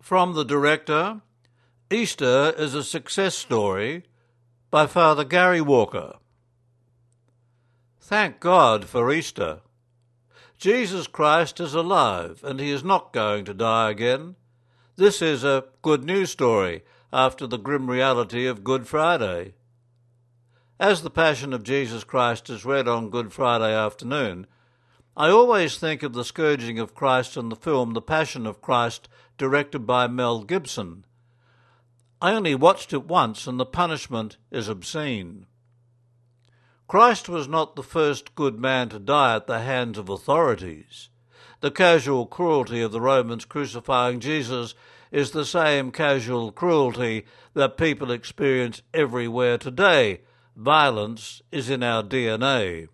From the director, Easter is a Success Story by Father Gary Walker. Thank God for Easter. Jesus Christ is alive and he is not going to die again. This is a good news story after the grim reality of Good Friday. As the Passion of Jesus Christ is read on Good Friday afternoon, I always think of the scourging of Christ in the film The Passion of Christ, directed by Mel Gibson. I only watched it once and the punishment is obscene. Christ was not the first good man to die at the hands of authorities. The casual cruelty of the Romans crucifying Jesus is the same casual cruelty that people experience everywhere today. Violence is in our DNA.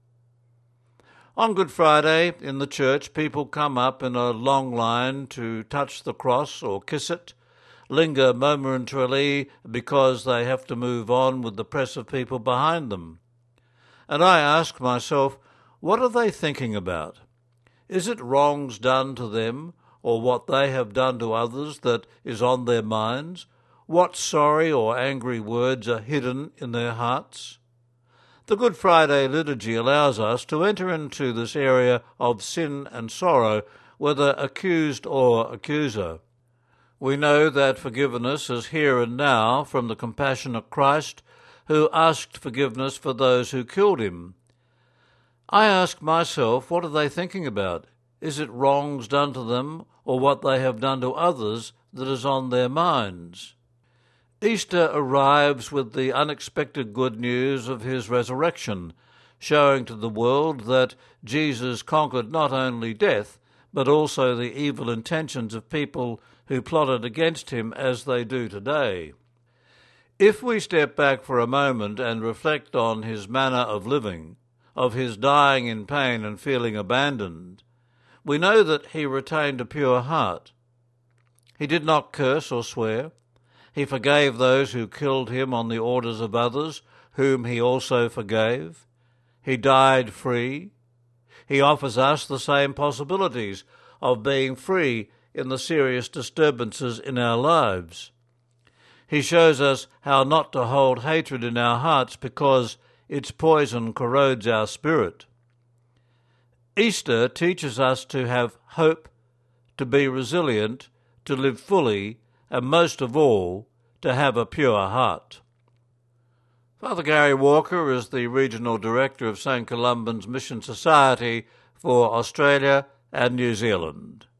On Good Friday, in the church, people come up in a long line to touch the cross or kiss it, linger momentarily because they have to move on with the press of people behind them. And I ask myself, what are they thinking about? Is it wrongs done to them or what they have done to others that is on their minds? What sorry or angry words are hidden in their hearts? The Good Friday liturgy allows us to enter into this area of sin and sorrow, whether accused or accuser. We know that forgiveness is here and now from the compassionate Christ, who asked forgiveness for those who killed him. I ask myself, what are they thinking about? Is it wrongs done to them or what they have done to others that is on their minds? Easter arrives with the unexpected good news of his resurrection, showing to the world that Jesus conquered not only death, but also the evil intentions of people who plotted against him as they do today. If we step back for a moment and reflect on his manner of living, of his dying in pain and feeling abandoned, we know that he retained a pure heart. He did not curse or swear. He forgave those who killed him on the orders of others, whom he also forgave. He died free. He offers us the same possibilities of being free in the serious disturbances in our lives. He shows us how not to hold hatred in our hearts because its poison corrodes our spirit. Easter teaches us to have hope, to be resilient, to live fully, and most of all, to have a pure heart. Father Gary Walker is the Regional Director of St. Columban's Mission Society for Australia and New Zealand.